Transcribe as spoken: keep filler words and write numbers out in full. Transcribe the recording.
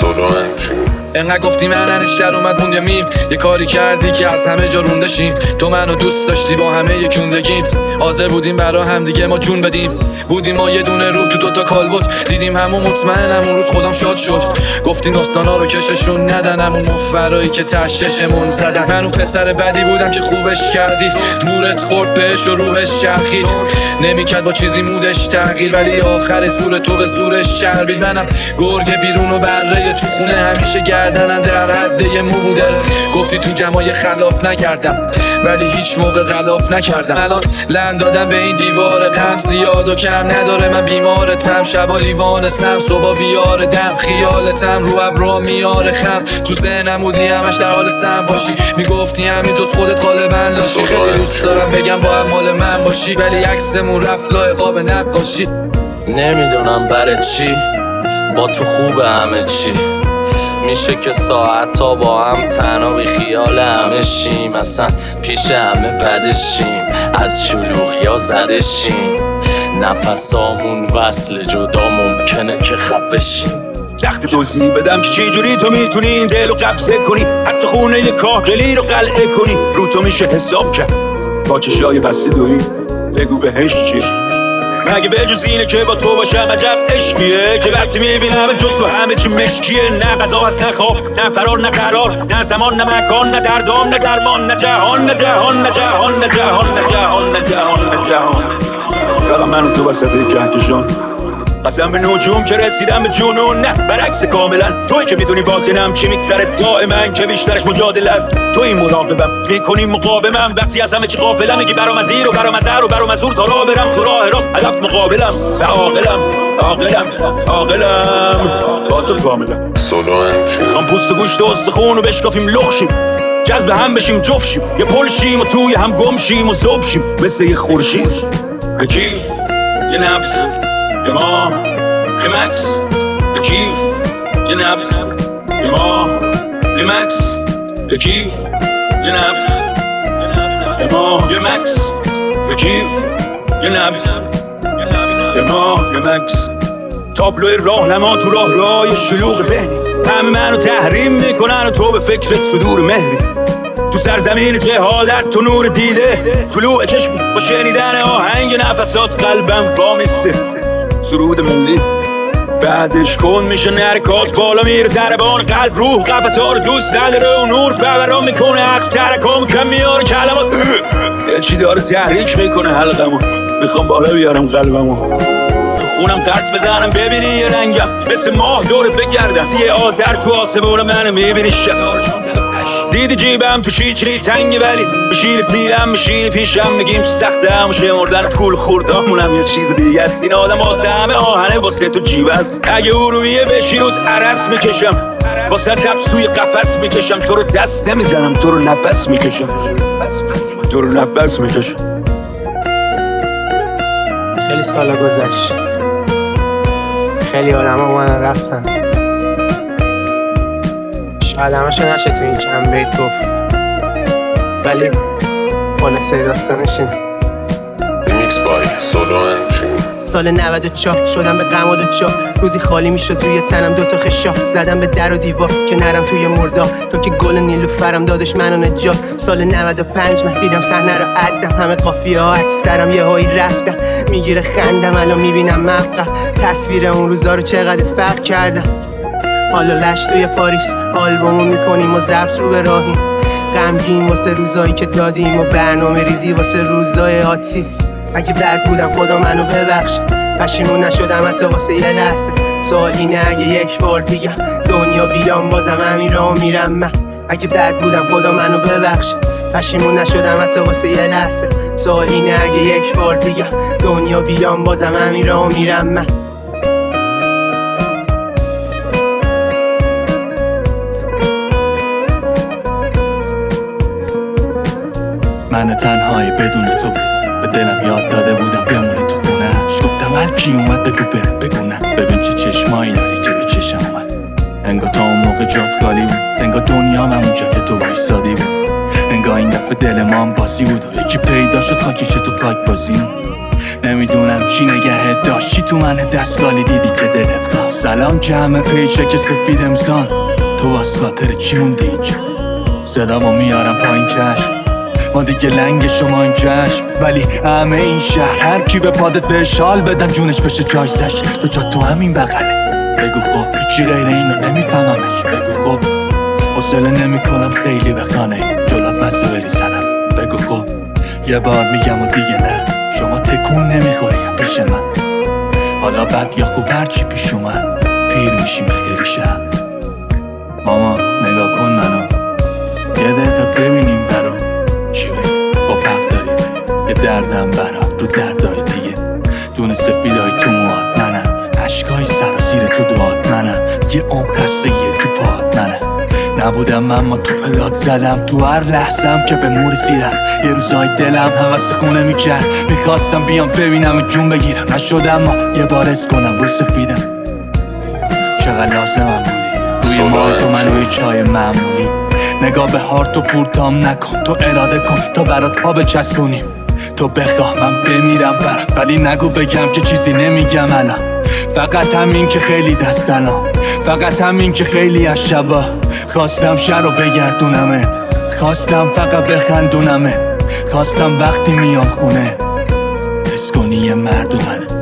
سولو انتری. انقدر گفتی من انشتر اومد موند میم، یه کاری کردی که از همه جا رونده شیم. تو منو دوست داشتی با همه یکوندگیم، حاضر بودیم برا هم دیگه ما جون بدیم. بودیم ما یه دونه روح تو دوتا کالبد، دیدیم همون مطمئنم اون روز خودم شاد شد. گفتیم داستانا رو کششون ندنم، اون مفرایی که تششمون زدن. من اون پسر بدی بودم که خوبش کردی، نورت خورد بهش و روحش چرخید. نمیکرد با چیزی مودش تغییر، ولی آخر زور تو به زورش چربید. منم گرگ بیرون و بره تو خونه، همیشه گردنم در حد یه مو بوده. گفتی تو جمعای خلاف نکردم، ولی هیچ موقع غلاف نکردم. الان لند دادم به این دیوار غم، زیاد و کم نداره. من بیمارتم، شبا لیوانستم، صبح ویار دم. خیالتم رو ابرو میاره خم، تو ذهنم بودی همش در حال سم باشی. میگفتی همین جز خودت غالبا لاشی. خیلی دوست دارم بگم با هم مال من باشی، ولی عکسمون رفت لای قاب نقاشی. نمیدونم برای چی با تو خوبه همه چی، میشه که ساعت تا با هم تنها بی خیال همه شیم. اصلا پیش همه بدشیم، از شلوغ یا زدشیم. نفسامون وصل جدا ممکنه که خفشیم. سخت توضیح بدم که چی جوری تو میتونی این دل رو قبضه کنی، حتی خونه یه کاهگلی رو قلعه کنی. رو تو میشه حساب کرد با چشای بسته دوری، بگو بهش چی؟ مگه به جز اینه که با تو باشم عجب عشقیه، که وقتی میبینم جز تو همه چی مشکیه. نه غذا هست نه خواب، نه فرار نه قرار، نه زمان نه مکان، نه دردام نه درمان، نه جهان نه جهان نه جهان نه جهان نه جهان نه جهان نه جهان. فقط من و تو وسط کهکشان، قسم به نجوم که رسیدم به جنون. نه برعکس کاملا، توی که میدونی باطنم چی میگذره دائما، که بیشترش مجادله است. تو این مراقبم میکنی مقاومم، وقتی از همه چی غافلم میگی برام از این و برام از هر و برام از اون. تا راه برم تو راه راست، هدف مقابلم و عاقلم عاقلم عاقلم با تو کاملا. سولو انتری. میخوام پوست و گوشت و استخون رو بشکافیم لخشیم، جذب هم بشیم جفشیم، یه پل شیم و توی هم گم شیم و ذوب شیم مثل یه خورشید. یکی یه نبض، یه ماه، یه مکس، یه کیف، یه نبض، یه ماه، یه مکس، یه کیف، یه نبض، یه ماه، یه مکس، یه کیف، یه نبض، یه ماه، یه مکس. تابلوی راهنما تو راه رای شلوغ ذهنی، همه منو تحریم میکنن و تو به فکر صدور مهری. تو سرزمین جهالت تو نور دیده، طلوع چشم با شنیدن آهنگ نفسات قلبم وامیسته. سرود ملی بعدش کن میشه نرکات، بالا میره ضربان قلب روح قفس‌ها رو دوست نداره و نور فوران میکنه عقل ترکم کم میاره کلمات. یه چی داره تحریک میکنه حلقمو، میخوام بالا بیارم قلبمو. تو خونم قرط بزنم ببینی یه رنگم، مثل ماه دورت بگردم یه آذر تو آسمون منو میبینی شفار چون زد و پش. دیدی جیبم تو چیچری تنگی، ولی بشین پیرم بشین پیشم میگیم چی سخته هم شمردن پول خوردامونم یه چیز دیگه است. این آدم واسه همه آهنه واسه تو جیب است. اگه ارویه بشی روت عرس میکشم، واسه تبس توی قفس میکشم. تو رو دست نمیزنم، تو رو نفس میکشم، تو رو نفس میکشم. خیلی سالا گذشت، خیلی آدم ها اومدن رفتن، شاید همشو نشه تو این چند بیت گفت، ولی خلاصه داستانش اینه. ریمیکس بای سولو انتری. سال نود و چهار شدم به غم و دوچار، روزی خالی میشد توی تنم دوتا خشا، زدم به در و دیوار که نرم توی مردار، تو که گل نیلوفرم دادش منو نجات. سال نود و پنج من دیدم صحنه رو عدم، همه قافیه ها تو سرم یه هایی رفتم، میگیره خندم الان میبینم مبقى تصویر اون روزا رو چقدر فرق کردم. حالا لش توی پاریس آلبومو میکنیم و ضبط رو به راهیم، غمگین واسه روزایی که دادیم و برنامه ریزی واسه روزای آتی. اگه بد بودم خدا منو ببخش، پشیمون نشدم حتی واسه یه لحظه. سوال اینه اگه یک بار دیگه دنیا بیام بازم همین راه میرم من. اگه بد بودم خدا منو ببخش، پشیمون نشدم حتی واسه یه لحظه. سوال اینه اگه یک بار دیگه دنیا بیام بازم همین راه میرم من. من تنهایی بدون تو بودم، به دلم یاد داده بودم بمونه تو خونهش. گفتم هر کی اومد بگو بره بگو نه، ببین چه چشمایی داری که به چشم اومد. انگار تا اون موقع جات خالی بود، انگار دنیا من اونجا که تو وایسادی بود. انگار این دفعه دل ما هم بازی بود و یکی پیدا شد خاکش تو خاک بازی. نمیدونم چی نگهت داشت، چی تو من دستگالی دیدی که دلت خواست. الان که همه پیچه که سفید امسان، تو واس خاطر چی موندی اینجا؟ صدامو میارم پایین چشم، ما دیگه لنگ شما این چشم، ولی همه این شهر هر کی به پادت بهش حال بدم جونش بشه جایزش. تو جا تو همین بغله، بگو خب هیچی غیر اینو نمیفهممش. بگو خب حوصله نمیکنم خیلی به خانه جلات مزه بری زنم. بگو خب یه بار میگم و دیگه نه، شما تکون نمیخوری پیش من. حالا بد یا خوب هرچی پیش اومد پیر میشیم به خیلی شب. ماما نگاه کن منو، یه دقیقه ببینیم برا چی بگی. خب حق داری یه دردم برات رو دردای دیگه، دونه سفیدای تو موات منم، عشقای سراسیر تو دعات منم، یه عمر خسته یه تو پاهات منم. نبودم من ما تو اداد زدم، تو هر لحظم که به مور رسیدم. یه روزای دلم حوث خونه میکرد، میخواستم بیام ببینم جون بگیرم، نشدم ما یه بار از کنم رو سفیدم. چقدر لازمم بودی روی ماه تو من روی چای معمولی. نگاه به هارت و پورتام نکن، تو اراده کن تا برات پا بچسبونیم. تو بخواه من بمیرم برات، ولی نگو بگم که چیزی نمیگم الان. فقط همین که خیلی دست الان، فقط همین که خیلی از شبا خواستم شهر رو بگردونمت، خواستم فقط بخندونمت، خواستم وقتی میام خونه حس کنی یه مرد و منه.